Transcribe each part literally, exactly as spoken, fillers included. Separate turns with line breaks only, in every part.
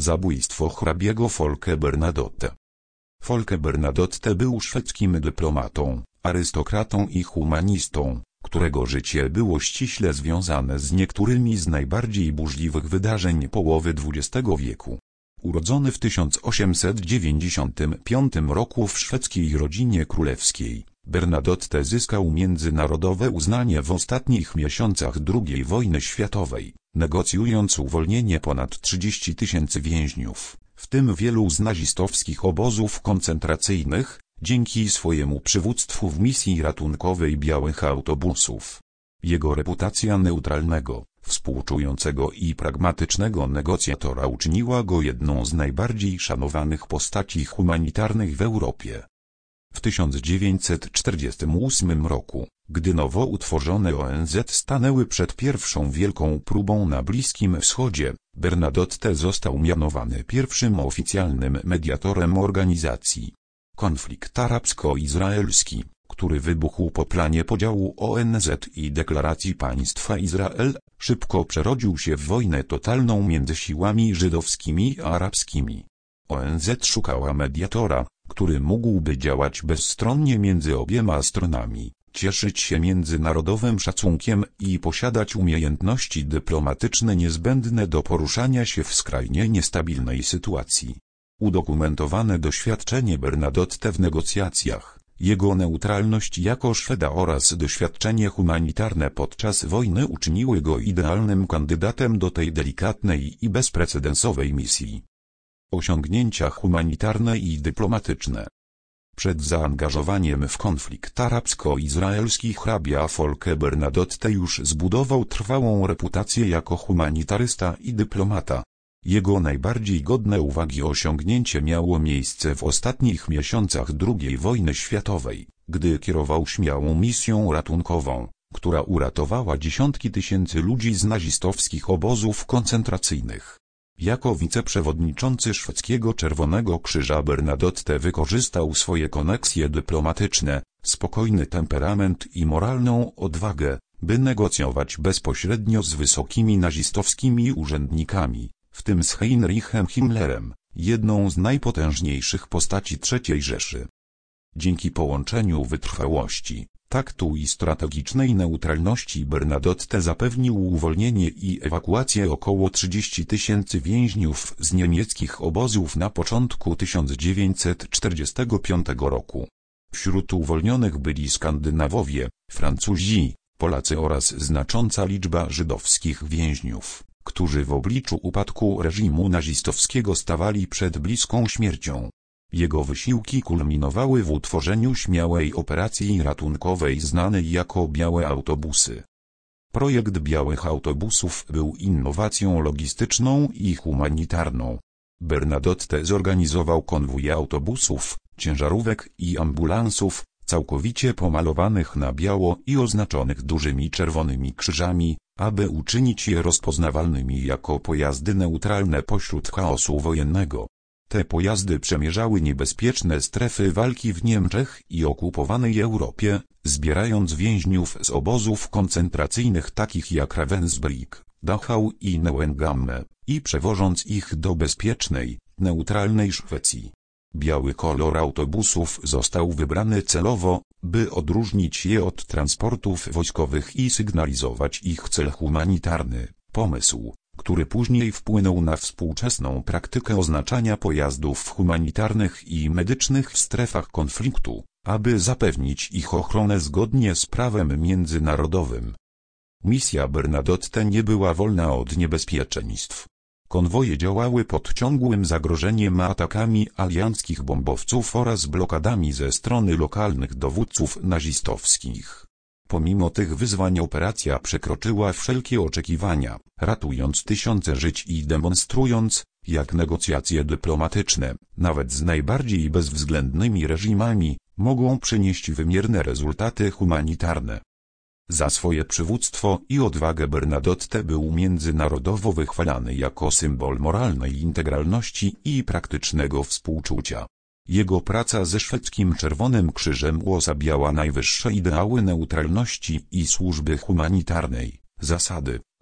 Zabójstwo hrabiego Folke Bernadotte. Folke Bernadotte był szwedzkim dyplomatą, arystokratą i humanistą, którego życie było ściśle związane z niektórymi z najbardziej burzliwych wydarzeń połowy dwudziestego wieku. Urodzony w tysiąc osiemset dziewięćdziesiątym piątym roku w szwedzkiej rodzinie królewskiej, Bernadotte zyskał międzynarodowe uznanie w ostatnich miesiącach drugiej wojny światowej, negocjując uwolnienie ponad trzydziestu tysięcy więźniów, w tym wielu z nazistowskich obozów koncentracyjnych, dzięki swojemu przywództwu w misji ratunkowej białych autobusów. Jego reputacja neutralnego, współczującego i pragmatycznego negocjatora uczyniła go jedną z najbardziej szanowanych postaci humanitarnych w Europie. W tysiąc dziewięćset czterdziestym ósmym roku, gdy nowo utworzone O N Z stanęły przed pierwszą wielką próbą na Bliskim Wschodzie, Bernadotte został mianowany pierwszym oficjalnym mediatorem organizacji. Konflikt arabsko-izraelski, który wybuchł po planie podziału O N Z i deklaracji państwa Izrael, szybko przerodził się w wojnę totalną między siłami żydowskimi i arabskimi. O N Z szukała mediatora, który mógłby działać bezstronnie między obiema stronami, cieszyć się międzynarodowym szacunkiem i posiadać umiejętności dyplomatyczne niezbędne do poruszania się w skrajnie niestabilnej sytuacji. Udokumentowane doświadczenie Bernadotte w negocjacjach, jego neutralność jako Szweda oraz doświadczenie humanitarne podczas wojny uczyniły go idealnym kandydatem do tej delikatnej i bezprecedensowej misji. Osiągnięcia humanitarne i dyplomatyczne. Przed zaangażowaniem w konflikt arabsko-izraelski hrabia Folke Bernadotte już zbudował trwałą reputację jako humanitarysta i dyplomata. Jego najbardziej godne uwagi osiągnięcie miało miejsce w ostatnich miesiącach drugiej wojny światowej, gdy kierował śmiałą misją ratunkową, która uratowała dziesiątki tysięcy ludzi z nazistowskich obozów koncentracyjnych. Jako wiceprzewodniczący szwedzkiego Czerwonego Krzyża Bernadotte wykorzystał swoje koneksje dyplomatyczne, spokojny temperament i moralną odwagę, by negocjować bezpośrednio z wysokimi nazistowskimi urzędnikami, w tym z Heinrichem Himmlerem, jedną z najpotężniejszych postaci trzeciej Rzeszy. Dzięki połączeniu wytrwałości, taktu i strategicznej neutralności Bernadotte zapewnił uwolnienie i ewakuację około trzydziestu tysięcy więźniów z niemieckich obozów na początku tysiąc dziewięćset czterdziestego piątego roku. Wśród uwolnionych byli Skandynawowie, Francuzi, Polacy oraz znacząca liczba żydowskich więźniów, którzy w obliczu upadku reżimu nazistowskiego stawali przed bliską śmiercią. Jego wysiłki kulminowały w utworzeniu śmiałej operacji ratunkowej znanej jako Białe Autobusy. Projekt Białych Autobusów był innowacją logistyczną i humanitarną. Bernadotte zorganizował konwój autobusów, ciężarówek i ambulansów, całkowicie pomalowanych na biało i oznaczonych dużymi czerwonymi krzyżami, aby uczynić je rozpoznawalnymi jako pojazdy neutralne pośród chaosu wojennego. Te pojazdy przemierzały niebezpieczne strefy walki w Niemczech i okupowanej Europie, zbierając więźniów z obozów koncentracyjnych takich jak Ravensbrück, Dachau i Neuengamme, i przewożąc ich do bezpiecznej, neutralnej Szwecji. Biały kolor autobusów został wybrany celowo, by odróżnić je od transportów wojskowych i sygnalizować ich cel humanitarny, pomysł, który później wpłynął na współczesną praktykę oznaczania pojazdów humanitarnych i medycznych w strefach konfliktu, aby zapewnić ich ochronę zgodnie z prawem międzynarodowym. Misja Bernadotte nie była wolna od niebezpieczeństw. Konwoje działały pod ciągłym zagrożeniem atakami alianckich bombowców oraz blokadami ze strony lokalnych dowódców nazistowskich. Pomimo tych wyzwań operacja przekroczyła wszelkie oczekiwania, ratując tysiące żyć i demonstrując, jak negocjacje dyplomatyczne, nawet z najbardziej bezwzględnymi reżimami, mogą przynieść wymierne rezultaty humanitarne. Za swoje przywództwo i odwagę Bernadotte był międzynarodowo wychwalany jako symbol moralnej integralności i praktycznego współczucia. Jego praca ze szwedzkim Czerwonym Krzyżem uosabiała najwyższe ideały neutralności i służby humanitarnej, zasady,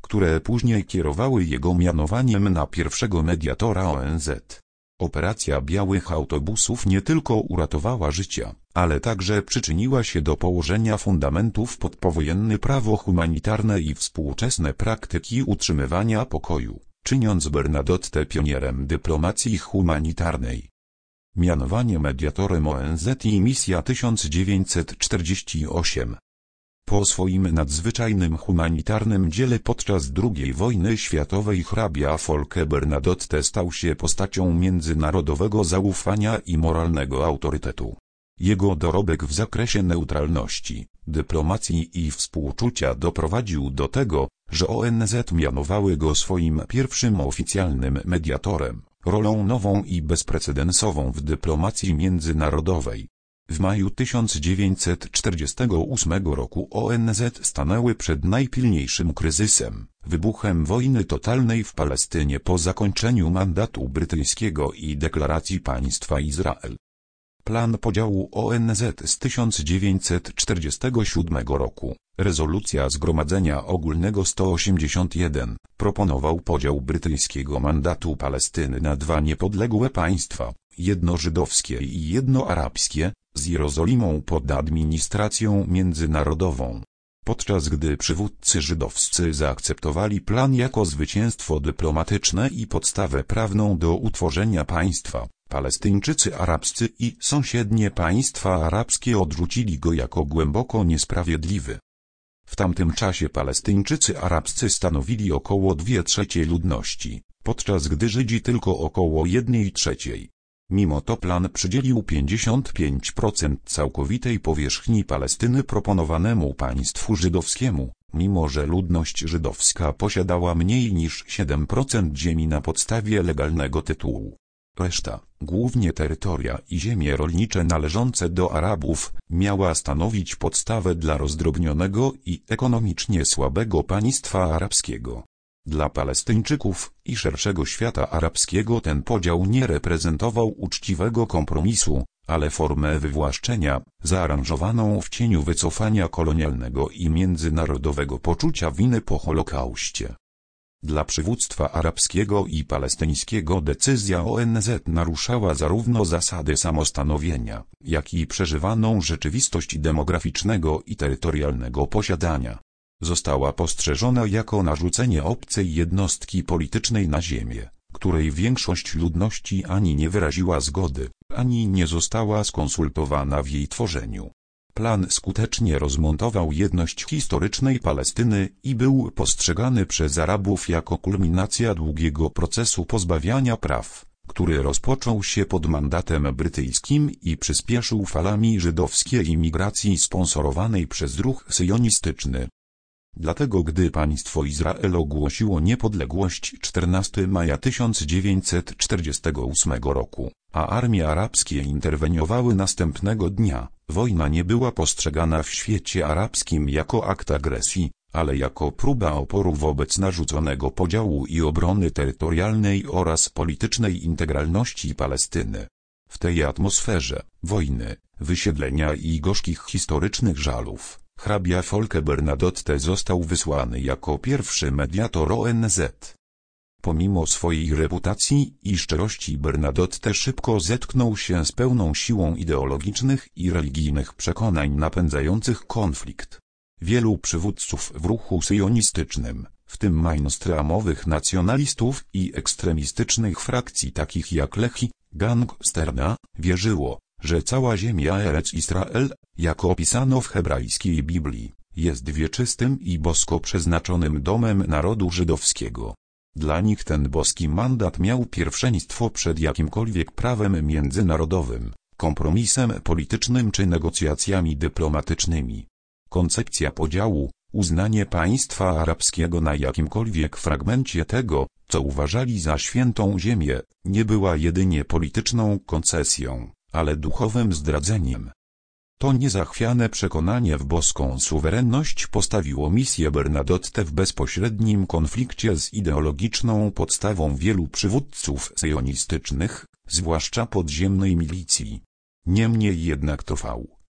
które później kierowały jego mianowaniem na pierwszego mediatora O N Z. Operacja białych autobusów nie tylko uratowała życia, ale także przyczyniła się do położenia fundamentów pod powojenny prawo humanitarne i współczesne praktyki utrzymywania pokoju, czyniąc Bernadotte pionierem dyplomacji humanitarnej. Mianowanie mediatorem O N Z i misja tysiąc dziewięćset czterdziesty ósmy. Po swoim nadzwyczajnym humanitarnym dziele podczas drugiej wojny światowej hrabia Folke Bernadotte stał się postacią międzynarodowego zaufania i moralnego autorytetu. Jego dorobek w zakresie neutralności, dyplomacji i współczucia doprowadził do tego, że O N Z mianowały go swoim pierwszym oficjalnym mediatorem, rolą nową i bezprecedensową w dyplomacji międzynarodowej. W maju tysiąc dziewięćset czterdziestego ósmego roku O N Z stanęły przed najpilniejszym kryzysem, wybuchem wojny totalnej w Palestynie po zakończeniu mandatu brytyjskiego i deklaracji państwa Izrael. Plan podziału O N Z z tysiąc dziewięćset czterdziestego siódmego roku, rezolucja Zgromadzenia Ogólnego sto osiemdziesiąt jeden, proponował podział brytyjskiego mandatu Palestyny na dwa niepodległe państwa, jedno żydowskie i jedno arabskie, z Jerozolimą pod administracją międzynarodową. Podczas gdy przywódcy żydowscy zaakceptowali plan jako zwycięstwo dyplomatyczne i podstawę prawną do utworzenia państwa, Palestyńczycy arabscy i sąsiednie państwa arabskie odrzucili go jako głęboko niesprawiedliwy. W tamtym czasie Palestyńczycy arabscy stanowili około dwie trzecie ludności, podczas gdy Żydzi tylko około jednej trzeciej. Mimo to plan przydzielił pięćdziesiąt pięć procent całkowitej powierzchni Palestyny proponowanemu państwu żydowskiemu, mimo że ludność żydowska posiadała mniej niż siedem procent ziemi na podstawie legalnego tytułu. Reszta, głównie terytoria i ziemie rolnicze należące do Arabów, miała stanowić podstawę dla rozdrobnionego i ekonomicznie słabego państwa arabskiego. Dla Palestyńczyków i szerszego świata arabskiego ten podział nie reprezentował uczciwego kompromisu, ale formę wywłaszczenia, zaaranżowaną w cieniu wycofania kolonialnego i międzynarodowego poczucia winy po Holokauście. Dla przywództwa arabskiego i palestyńskiego decyzja O N Z naruszała zarówno zasady samostanowienia, jak i przeżywaną rzeczywistość demograficznego i terytorialnego posiadania. Została postrzeżona jako narzucenie obcej jednostki politycznej na ziemię, której większość ludności ani nie wyraziła zgody, ani nie została skonsultowana w jej tworzeniu. Plan skutecznie rozmontował jedność historycznej Palestyny i był postrzegany przez Arabów jako kulminacja długiego procesu pozbawiania praw, który rozpoczął się pod mandatem brytyjskim i przyspieszył falami żydowskiej imigracji sponsorowanej przez ruch syjonistyczny. Dlatego gdy państwo Izrael ogłosiło niepodległość czternastego maja tysiąc dziewięćset czterdziestego ósmego roku, a armie arabskie interweniowały następnego dnia, wojna nie była postrzegana w świecie arabskim jako akt agresji, ale jako próba oporu wobec narzuconego podziału i obrony terytorialnej oraz politycznej integralności Palestyny. W tej atmosferze wojny, wysiedlenia i gorzkich historycznych żalów, hrabia Folke Bernadotte został wysłany jako pierwszy mediator O N Z. Pomimo swojej reputacji i szczerości Bernadotte szybko zetknął się z pełną siłą ideologicznych i religijnych przekonań napędzających konflikt. Wielu przywódców w ruchu syjonistycznym, w tym mainstreamowych nacjonalistów i ekstremistycznych frakcji takich jak Lehi, Gang Sterna, wierzyło, że cała ziemia Erec Israel, jak opisano w hebrajskiej Biblii, jest wieczystym i bosko przeznaczonym domem narodu żydowskiego. Dla nich ten boski mandat miał pierwszeństwo przed jakimkolwiek prawem międzynarodowym, kompromisem politycznym czy negocjacjami dyplomatycznymi. Koncepcja podziału, uznanie państwa arabskiego na jakimkolwiek fragmencie tego, co uważali za świętą ziemię, nie była jedynie polityczną koncesją, ale duchowym zdradzeniem. To niezachwiane przekonanie w boską suwerenność postawiło misję Bernadotte w bezpośrednim konflikcie z ideologiczną podstawą wielu przywódców syjonistycznych, zwłaszcza podziemnej milicji. Niemniej jednak trwał,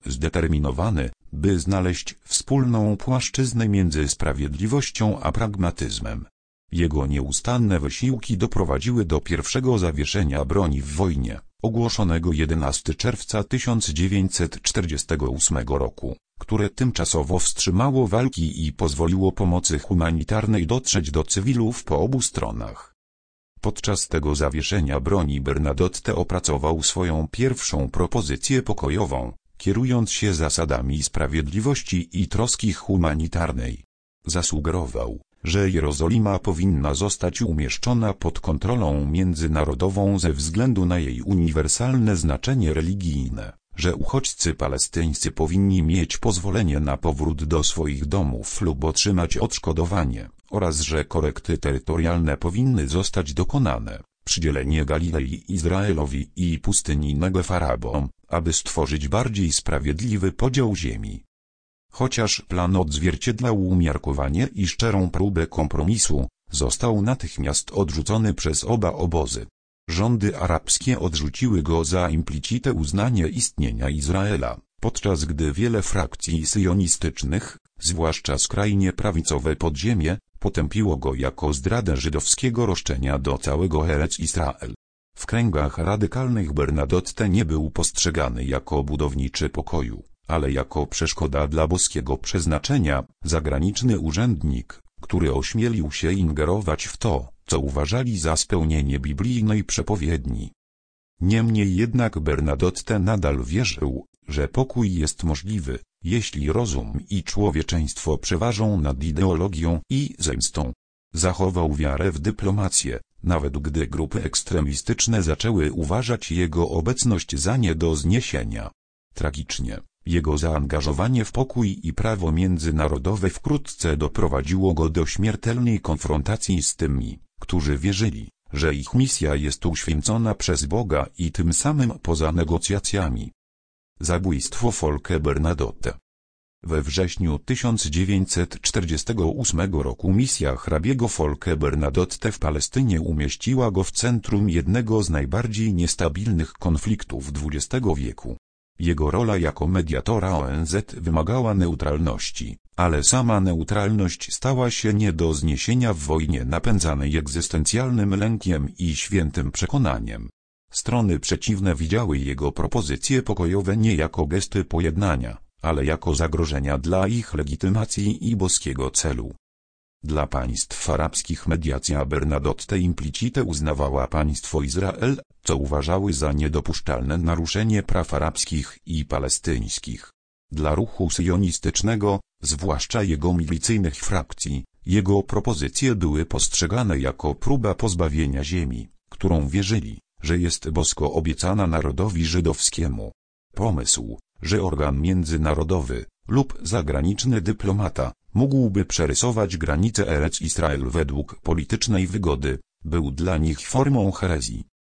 zdeterminowany, by znaleźć wspólną płaszczyznę między sprawiedliwością a pragmatyzmem. Jego nieustanne wysiłki doprowadziły do pierwszego zawieszenia broni w wojnie, ogłoszonego jedenastego czerwca tysiąc dziewięćset czterdziestego ósmego roku, które tymczasowo wstrzymało walki i pozwoliło pomocy humanitarnej dotrzeć do cywilów po obu stronach. Podczas tego zawieszenia broni Bernadotte opracował swoją pierwszą propozycję pokojową, kierując się zasadami sprawiedliwości i troski humanitarnej. Zasugerował, że Jerozolima powinna zostać umieszczona pod kontrolą międzynarodową ze względu na jej uniwersalne znaczenie religijne, że uchodźcy palestyńscy powinni mieć pozwolenie na powrót do swoich domów lub otrzymać odszkodowanie, oraz że korekty terytorialne powinny zostać dokonane, przydzielenie Galilei Izraelowi i pustyni Negew Arabom, aby stworzyć bardziej sprawiedliwy podział ziemi. Chociaż plan odzwierciedlał umiarkowanie i szczerą próbę kompromisu, został natychmiast odrzucony przez oba obozy. Rządy arabskie odrzuciły go za implicite uznanie istnienia Izraela, podczas gdy wiele frakcji syjonistycznych, zwłaszcza skrajnie prawicowe podziemie, potępiło go jako zdradę żydowskiego roszczenia do całego Erec Israel. W kręgach radykalnych Bernadotte nie był postrzegany jako budowniczy pokoju, ale jako przeszkoda dla boskiego przeznaczenia, zagraniczny urzędnik, który ośmielił się ingerować w to, co uważali za spełnienie biblijnej przepowiedni. Niemniej jednak Bernadotte nadal wierzył, że pokój jest możliwy, jeśli rozum i człowieczeństwo przeważą nad ideologią i zemstą. Zachował wiarę w dyplomację, nawet gdy grupy ekstremistyczne zaczęły uważać jego obecność za nie do zniesienia. Tragicznie, jego zaangażowanie w pokój i prawo międzynarodowe wkrótce doprowadziło go do śmiertelnej konfrontacji z tymi, którzy wierzyli, że ich misja jest uświęcona przez Boga i tym samym poza negocjacjami. Zabójstwo Folke Bernadotte. We wrześniu tysiąc dziewięćset czterdziestego ósmego roku misja hrabiego Folke Bernadotte w Palestynie umieściła go w centrum jednego z najbardziej niestabilnych konfliktów dwudziestego wieku. Jego rola jako mediatora O N Z wymagała neutralności, ale sama neutralność stała się nie do zniesienia w wojnie napędzanej egzystencjalnym lękiem i świętym przekonaniem. Strony przeciwne widziały jego propozycje pokojowe nie jako gesty pojednania, ale jako zagrożenia dla ich legitymacji i boskiego celu. Dla państw arabskich mediacja Bernadotte implicite uznawała państwo Izrael, co uważały za niedopuszczalne naruszenie praw arabskich i palestyńskich. Dla ruchu syjonistycznego, zwłaszcza jego milicyjnych frakcji, jego propozycje były postrzegane jako próba pozbawienia ziemi, którą wierzyli, że jest bosko obiecana narodowi żydowskiemu. Pomysł, że organ międzynarodowy lub zagraniczny dyplomata mógłby przerysować granice Erec Israel według politycznej wygody, był dla nich formą herezji.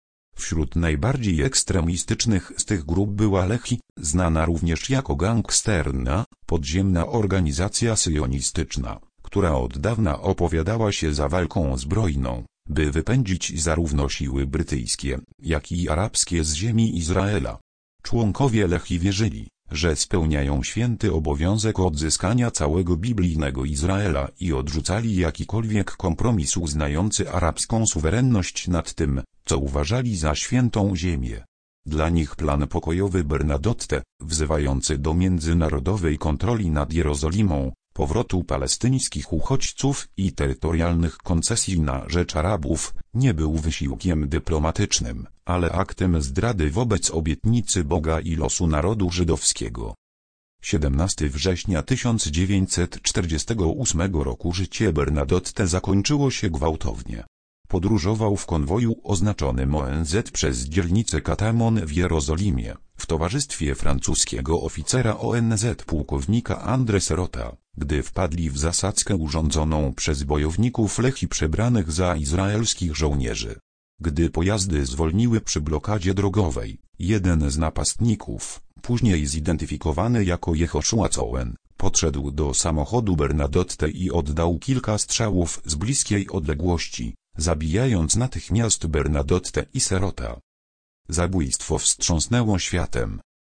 Wśród najbardziej ekstremistycznych z tych grup była Lehi, znana również jako gangsterna, podziemna organizacja syjonistyczna, która od dawna opowiadała się za walką zbrojną, by wypędzić zarówno siły brytyjskie, jak i arabskie z ziemi Izraela. Członkowie Lehi wierzyli, że spełniają święty obowiązek odzyskania całego biblijnego Izraela i odrzucali jakikolwiek kompromis uznający arabską suwerenność nad tym, co uważali za świętą ziemię. Dla nich plan pokojowy Bernadotte, wzywający do międzynarodowej kontroli nad Jerozolimą, powrotu palestyńskich uchodźców i terytorialnych koncesji na rzecz Arabów, nie był wysiłkiem dyplomatycznym, ale aktem zdrady wobec obietnicy Boga i losu narodu żydowskiego. siedemnastego września tysiąc dziewięćset czterdziestego ósmego roku życie Bernadotte zakończyło się gwałtownie. Podróżował w konwoju oznaczonym O N Z przez dzielnicę Katamon w Jerozolimie, w towarzystwie francuskiego oficera O N Z pułkownika André Serota, gdy wpadli w zasadzkę urządzoną przez bojowników Lehi przebranych za izraelskich żołnierzy. Gdy pojazdy zwolniły przy blokadzie drogowej, jeden z napastników, później zidentyfikowany jako Jehoszua Cohen, podszedł do samochodu Bernadotte i oddał kilka strzałów z bliskiej odległości, zabijając natychmiast Bernadotte i Serota. Zabójstwo wstrząsnęło światem.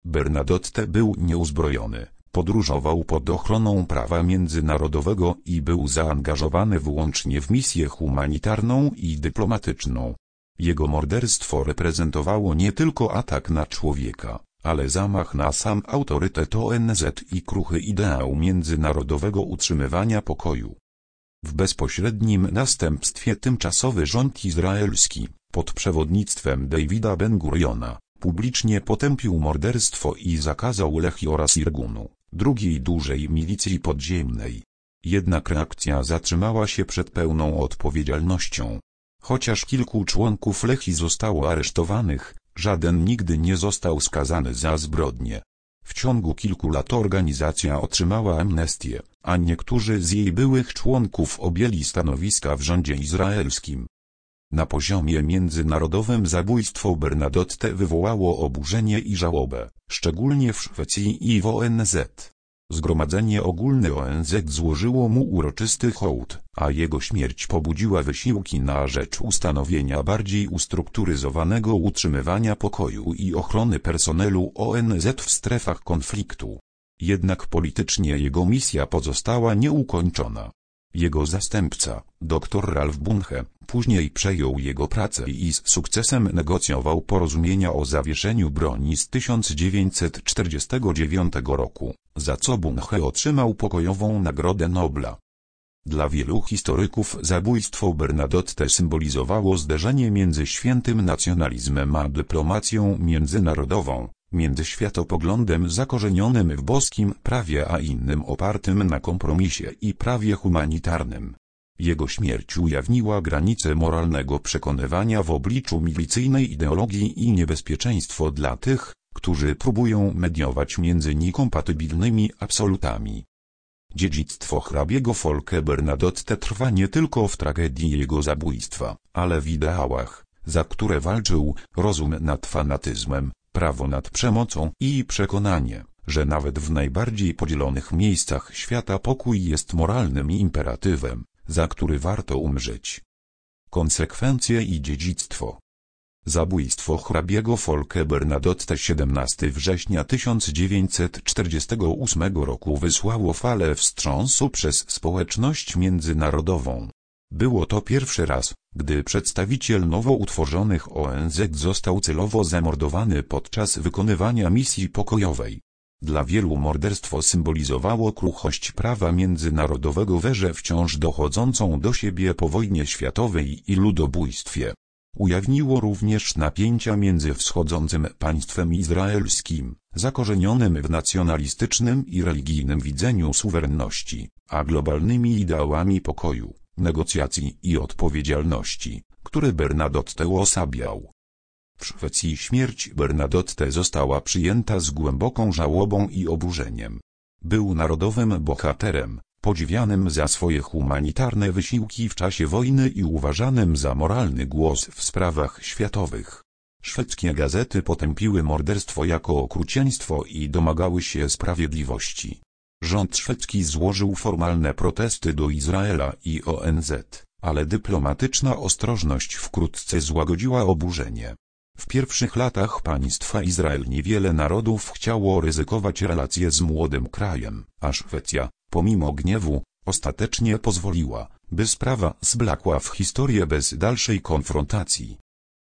Bernadotte był nieuzbrojony, podróżował pod ochroną prawa międzynarodowego i był zaangażowany wyłącznie w misję humanitarną i dyplomatyczną. Jego morderstwo reprezentowało nie tylko atak na człowieka, ale zamach na sam autorytet O N Z i kruchy ideał międzynarodowego utrzymywania pokoju. W bezpośrednim następstwie tymczasowy rząd izraelski, pod przewodnictwem Davida Ben-Guriona, publicznie potępił morderstwo i zakazał Lechi oraz Irgunu, drugiej dużej milicji podziemnej. Jednak reakcja zatrzymała się przed pełną odpowiedzialnością. Chociaż kilku członków Lechi zostało aresztowanych, żaden nigdy nie został skazany za zbrodnie. W ciągu kilku lat organizacja otrzymała amnestię, a niektórzy z jej byłych członków objęli stanowiska w rządzie izraelskim. Na poziomie międzynarodowym zabójstwo Bernadotte wywołało oburzenie i żałobę, szczególnie w Szwecji i w O N Z. Zgromadzenie Ogólne O N Z złożyło mu uroczysty hołd, a jego śmierć pobudziła wysiłki na rzecz ustanowienia bardziej ustrukturyzowanego utrzymywania pokoju i ochrony personelu O N Z w strefach konfliktu. Jednak politycznie jego misja pozostała nieukończona. Jego zastępca, dr Ralph Bunche, później przejął jego pracę i z sukcesem negocjował porozumienia o zawieszeniu broni z tysiąc dziewięćset czterdziestego dziewiątego roku, za co Bunche otrzymał pokojową Nagrodę Nobla. Dla wielu historyków zabójstwo Bernadotte symbolizowało zderzenie między świętym nacjonalizmem a dyplomacją międzynarodową, między światopoglądem zakorzenionym w boskim prawie a innym opartym na kompromisie i prawie humanitarnym. Jego śmierć ujawniła granice moralnego przekonywania w obliczu milicyjnej ideologii i niebezpieczeństwo dla tych, którzy próbują mediować między niekompatybilnymi absolutami. Dziedzictwo hrabiego Folke Bernadotte trwa nie tylko w tragedii jego zabójstwa, ale w ideałach, za które walczył: rozum nad fanatyzmem, prawo nad przemocą i przekonanie, że nawet w najbardziej podzielonych miejscach świata pokój jest moralnym imperatywem, za który warto umrzeć. Konsekwencje i dziedzictwo. Zabójstwo hrabiego Folke Bernadotte siedemnastego września tysiąc dziewięćset czterdziestego ósmego roku wysłało falę wstrząsu przez społeczność międzynarodową. Było to pierwszy raz, gdy przedstawiciel nowo utworzonych O N Z został celowo zamordowany podczas wykonywania misji pokojowej. Dla wielu morderstwo symbolizowało kruchość prawa międzynarodowego w erze wciąż dochodzącą do siebie po wojnie światowej i ludobójstwie. Ujawniło również napięcia między wschodzącym państwem izraelskim, zakorzenionym w nacjonalistycznym i religijnym widzeniu suwerenności, a globalnymi ideałami pokoju, negocjacji i odpowiedzialności, które Bernadotte uosabiał. W Szwecji śmierć Bernadotte została przyjęta z głęboką żałobą i oburzeniem. Był narodowym bohaterem, podziwianym za swoje humanitarne wysiłki w czasie wojny i uważanym za moralny głos w sprawach światowych. Szwedzkie gazety potępiły morderstwo jako okrucieństwo i domagały się sprawiedliwości. Rząd szwedzki złożył formalne protesty do Izraela i O N Z, ale dyplomatyczna ostrożność wkrótce złagodziła oburzenie. W pierwszych latach państwa Izrael niewiele narodów chciało ryzykować relacje z młodym krajem, a Szwecja, pomimo gniewu, ostatecznie pozwoliła, by sprawa zblakła w historię bez dalszej konfrontacji.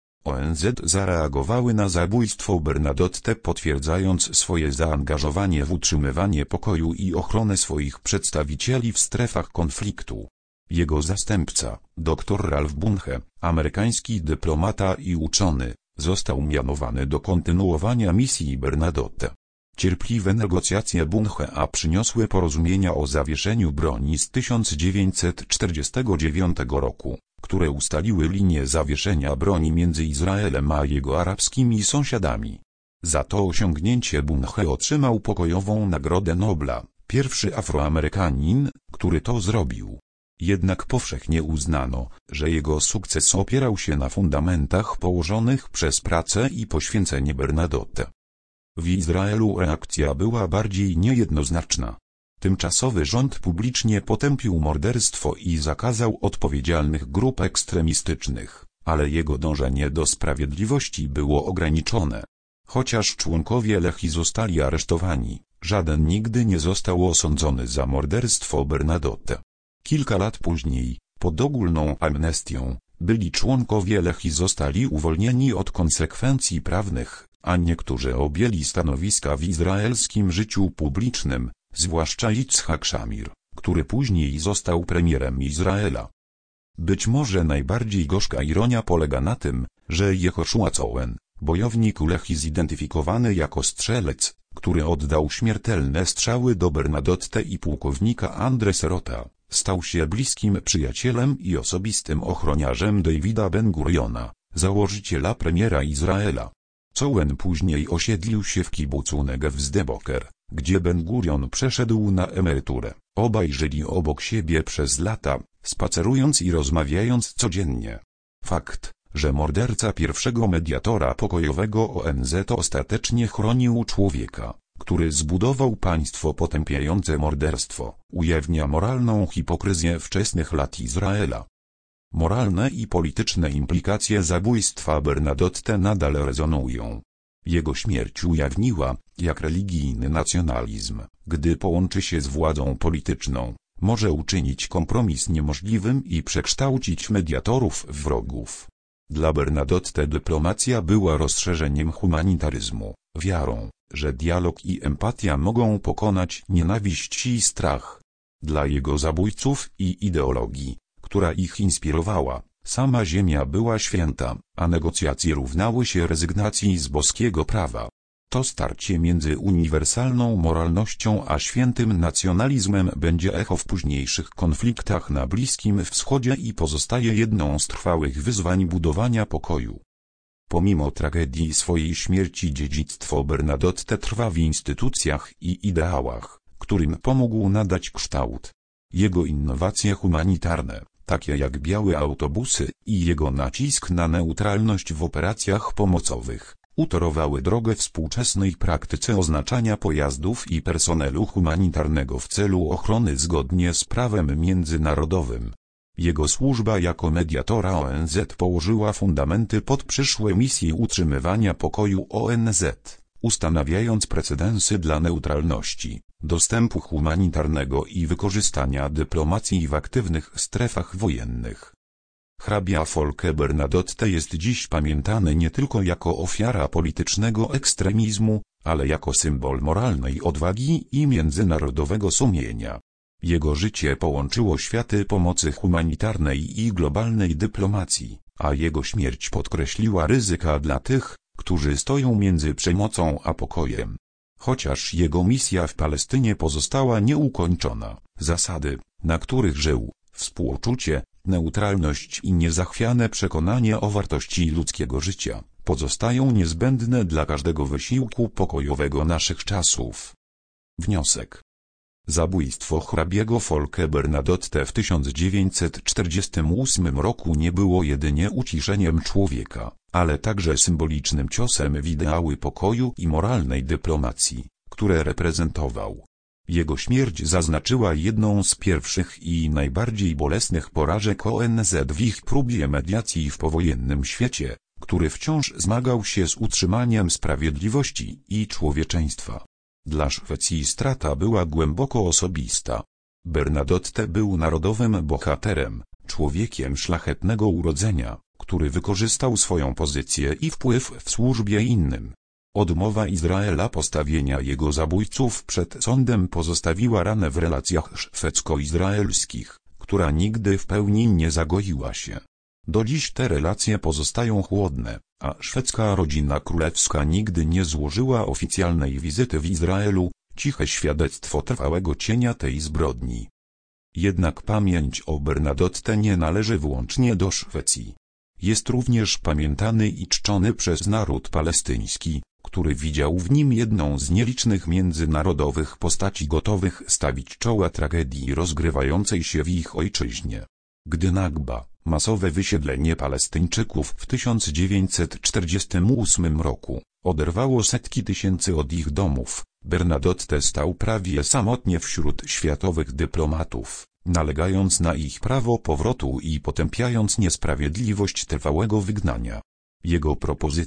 O N Z zareagowały na zabójstwo Bernadotte, potwierdzając swoje zaangażowanie w utrzymywanie pokoju i ochronę swoich przedstawicieli w strefach konfliktu. Jego zastępca, dr Ralph Bunche, amerykański dyplomata i uczony, został mianowany do kontynuowania misji Bernadotte. Cierpliwe negocjacje Bunche przyniosły porozumienia o zawieszeniu broni z tysiąc dziewięćset czterdziestego dziewiątego roku, które ustaliły linię zawieszenia broni między Izraelem a jego arabskimi sąsiadami. Za to osiągnięcie Bunche otrzymał pokojową Nagrodę Nobla, pierwszy Afroamerykanin, który to zrobił. Jednak powszechnie uznano, że jego sukces opierał się na fundamentach położonych przez pracę i poświęcenie Bernadotte. W Izraelu reakcja była bardziej niejednoznaczna. Tymczasowy rząd publicznie potępił morderstwo i zakazał odpowiedzialnych grup ekstremistycznych, ale jego dążenie do sprawiedliwości było ograniczone. Chociaż członkowie Lechii zostali aresztowani, żaden nigdy nie został osądzony za morderstwo Bernadotte. Kilka lat później, pod ogólną amnestią, byli członkowie Lechii zostali uwolnieni od konsekwencji prawnych, a niektórzy objęli stanowiska w izraelskim życiu publicznym, zwłaszcza Yitzhak Shamir, który później został premierem Izraela. Być może najbardziej gorzka ironia polega na tym, że Jehoszua Cohen, bojownik Lechii zidentyfikowany jako strzelec, który oddał śmiertelne strzały do Bernadotte i pułkownika Andre Serota, stał się bliskim przyjacielem i osobistym ochroniarzem Davida Ben-Guriona, założyciela premiera Izraela. Cohen później osiedlił się w kibucu Negev Sde Boker, gdzie Ben-Gurion przeszedł na emeryturę. Obaj żyli obok siebie przez lata, spacerując i rozmawiając codziennie. Fakt, że morderca pierwszego mediatora pokojowego O N Z ostatecznie chronił człowieka, który zbudował państwo potępiające morderstwo, ujawnia moralną hipokryzję wczesnych lat Izraela. Moralne i polityczne implikacje zabójstwa Bernadotte nadal rezonują. Jego śmierć ujawniła, jak religijny nacjonalizm, gdy połączy się z władzą polityczną, może uczynić kompromis niemożliwym i przekształcić mediatorów w wrogów. Dla Bernadotte dyplomacja była rozszerzeniem humanitaryzmu, wiarą, że dialog i empatia mogą pokonać nienawiść i strach. Dla jego zabójców i ideologii, która ich inspirowała, sama ziemia była święta, a negocjacje równały się rezygnacji z boskiego prawa. To starcie między uniwersalną moralnością a świętym nacjonalizmem będzie echo w późniejszych konfliktach na Bliskim Wschodzie i pozostaje jedną z trwałych wyzwań budowania pokoju. Pomimo tragedii swojej śmierci dziedzictwo Bernadotte trwa w instytucjach i ideałach, którym pomógł nadać kształt. Jego innowacje humanitarne, takie jak białe autobusy i jego nacisk na neutralność w operacjach pomocowych, utorowały drogę współczesnej praktyce oznaczania pojazdów i personelu humanitarnego w celu ochrony zgodnie z prawem międzynarodowym. Jego służba jako mediatora O N Z położyła fundamenty pod przyszłe misje utrzymywania pokoju O N Z, ustanawiając precedensy dla neutralności, dostępu humanitarnego i wykorzystania dyplomacji w aktywnych strefach wojennych. Hrabia Folke Bernadotte jest dziś pamiętany nie tylko jako ofiara politycznego ekstremizmu, ale jako symbol moralnej odwagi i międzynarodowego sumienia. Jego życie połączyło światy pomocy humanitarnej i globalnej dyplomacji, a jego śmierć podkreśliła ryzyka dla tych, którzy stoją między przemocą a pokojem. Chociaż jego misja w Palestynie pozostała nieukończona, zasady, na których żył, współczucie, neutralność i niezachwiane przekonanie o wartości ludzkiego życia, pozostają niezbędne dla każdego wysiłku pokojowego naszych czasów. Wniosek. Zabójstwo hrabiego Folke Bernadotte w tysiąc dziewięćset czterdziestym ósmym roku nie było jedynie uciszeniem człowieka, ale także symbolicznym ciosem w ideały pokoju i moralnej dyplomacji, które reprezentował. Jego śmierć zaznaczyła jedną z pierwszych i najbardziej bolesnych porażek O N Z w ich próbie mediacji w powojennym świecie, który wciąż zmagał się z utrzymaniem sprawiedliwości i człowieczeństwa. Dla Szwecji strata była głęboko osobista. Bernadotte był narodowym bohaterem, człowiekiem szlachetnego urodzenia, który wykorzystał swoją pozycję i wpływ w służbie innym. Odmowa Izraela postawienia jego zabójców przed sądem pozostawiła ranę w relacjach szwedzko-izraelskich, która nigdy w pełni nie zagoiła się. Do dziś te relacje pozostają chłodne, a szwedzka rodzina królewska nigdy nie złożyła oficjalnej wizyty w Izraelu, ciche świadectwo trwałego cienia tej zbrodni. Jednak pamięć o Bernadotte nie należy wyłącznie do Szwecji. Jest również pamiętany i czczony przez naród palestyński, który widział w nim jedną z nielicznych międzynarodowych postaci gotowych stawić czoła tragedii rozgrywającej się w ich ojczyźnie. Gdy Nakba, masowe wysiedlenie Palestyńczyków w tysiąc dziewięćset czterdziestym ósmym roku, oderwało setki tysięcy od ich domów, Bernadotte stał prawie samotnie wśród światowych dyplomatów, nalegając na ich prawo powrotu i potępiając niesprawiedliwość trwałego wygnania. Jego propozycje,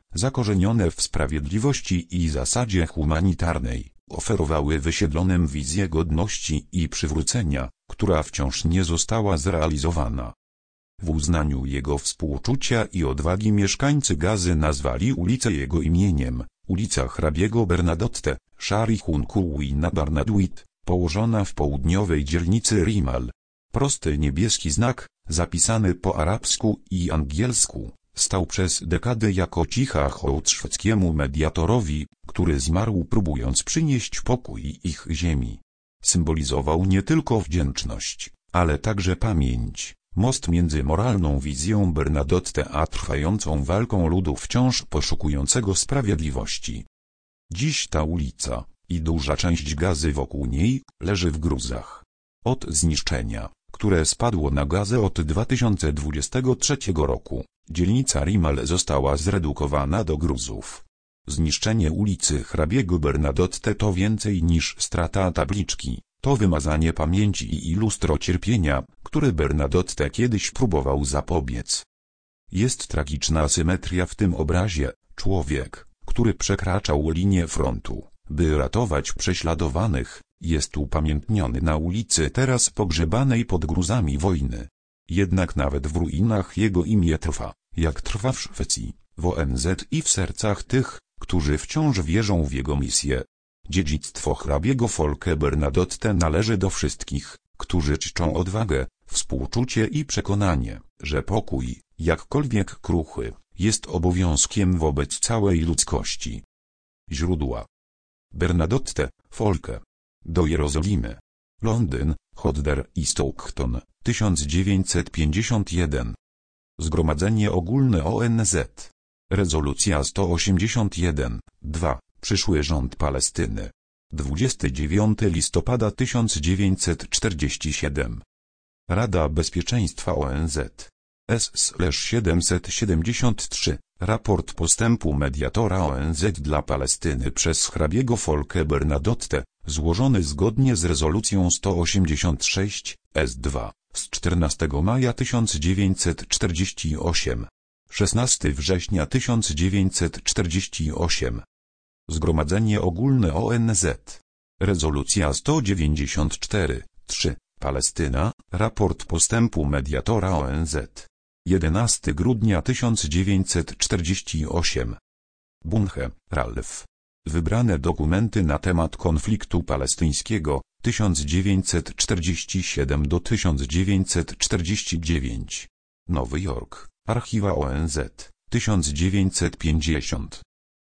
zakorzenione w sprawiedliwości i zasadzie humanitarnej, oferowały wysiedlonym wizję godności i przywrócenia, która wciąż nie została zrealizowana. W uznaniu jego współczucia i odwagi mieszkańcy Gazy nazwali ulicę jego imieniem, ulica hrabiego Bernadotte, Sharihun Kuwina Barnaduit, położona w południowej dzielnicy Rimal. Prosty niebieski znak, zapisany po arabsku i angielsku, stał przez dekady jako cicha hołd szwedzkiemu mediatorowi, który zmarł próbując przynieść pokój ich ziemi. Symbolizował nie tylko wdzięczność, ale także pamięć, most między moralną wizją Bernadotte a trwającą walką ludu wciąż poszukującego sprawiedliwości. Dziś ta ulica, i duża część Gazy wokół niej, leży w gruzach. Od zniszczenia, które spadło na Gazę od dwa tysiące dwudziestego trzeciego roku, dzielnica Rimal została zredukowana do gruzów. Zniszczenie ulicy hrabiego Bernadotte to więcej niż strata tabliczki, to wymazanie pamięci i lustro cierpienia, które Bernadotte kiedyś próbował zapobiec. Jest tragiczna asymetria w tym obrazie. Człowiek, który przekraczał linię frontu, by ratować prześladowanych, jest upamiętniony na ulicy teraz pogrzebanej pod gruzami wojny. Jednak nawet w ruinach jego imię trwa, jak trwa w Szwecji, w O N Z i w sercach tych, którzy wciąż wierzą w jego misję. Dziedzictwo hrabiego Folke Bernadotte należy do wszystkich, którzy czczą odwagę, współczucie i przekonanie, że pokój, jakkolwiek kruchy, jest obowiązkiem wobec całej ludzkości. Źródła: Bernadotte, Folke. Do Jerozolimy. Londyn, Hodder i Stockton, tysiąc dziewięćset pięćdziesiąt jeden. Zgromadzenie Ogólne O N Z. Rezolucja sto osiemdziesiąt jeden, dwa. Przyszły rząd Palestyny. dwudziestego dziewiątego listopada tysiąc dziewięćset czterdziesty siódmy. Rada Bezpieczeństwa O N Z. S siedemset siedemdziesiąt trzy. Raport postępu mediatora O N Z dla Palestyny przez hrabiego Folke Bernadotte, złożony zgodnie z rezolucją sto osiemdziesiąt sześć, S dwa, z czternastego maja tysiąc dziewięćset czterdziestego ósmego. szesnastego września tysiąc dziewięćset czterdziestego ósmego. Zgromadzenie Ogólne O N Z. Rezolucja sto dziewięćdziesiąt cztery, trzy. Palestyna, raport postępu mediatora O N Z. jedenastego grudnia tysiąc dziewięćset czterdziestego ósmego. Bunche, Ralph. Wybrane dokumenty na temat konfliktu palestyńskiego, tysiąc dziewięćset czterdziesty siódmy do tysiąc dziewięćset czterdziesty dziewiąty. Nowy Jork, Archiwa O N Z, tysiąc dziewięćset pięćdziesiąty.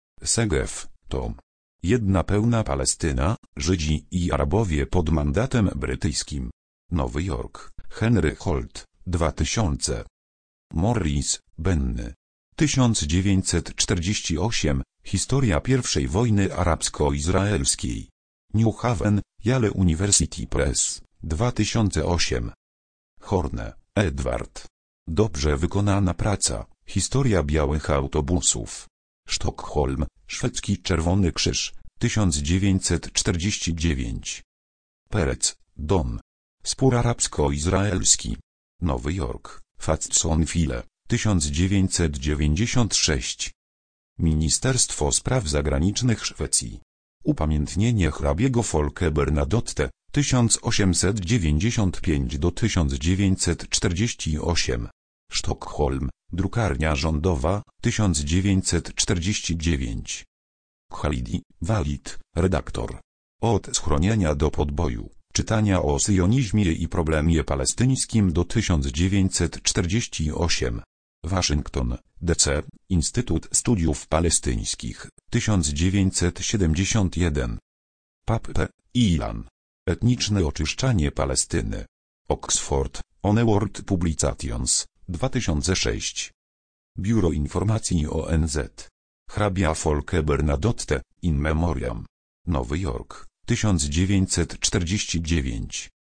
Segev, tom. Jedna pełna Palestyna, Żydzi i Arabowie pod mandatem brytyjskim. Nowy Jork, Henry Holt, dwa tysiące. Morris, Benny. tysiąc dziewięćset czterdziesty ósmy, Historia pierwszej wojny arabsko-izraelskiej. New Haven, Yale University Press, dwa tysiące ósmy. Horne, Edward. Dobrze wykonana praca, Historia białych autobusów. Sztokholm, Szwedzki Czerwony Krzyż, tysiąc dziewięćset czterdziesty dziewiąty. Perec, Don. Spór arabsko-izraelski. Nowy Jork, Fatson File, tysiąc dziewięćset dziewięćdziesiąty szósty. Ministerstwo Spraw Zagranicznych Szwecji. Upamiętnienie hrabiego Folke Bernadotte, tysiąc osiemset dziewięćdziesiąty piąty do tysiąc dziewięćset czterdziesty ósmy. Sztokholm, Drukarnia Rządowa, tysiąc dziewięćset czterdziesty dziewiąty. Khalidi, Walid, redaktor. Od schronienia do podboju, czytania o syjonizmie i problemie palestyńskim do tysiąc dziewięćset czterdziesty ósmy. Waszyngton, D C, Instytut Studiów Palestyńskich, tysiąc dziewięćset siedemdziesiąty pierwszy. Pappe, Ilan. Etniczne oczyszczanie Palestyny. Oxford, Onward Publications, dwa tysiące szósty. Biuro Informacji O N Z. Hrabia Folke Bernadotte, in memoriam. Nowy Jork, tysiąc dziewięćset czterdziesty dziewiąty.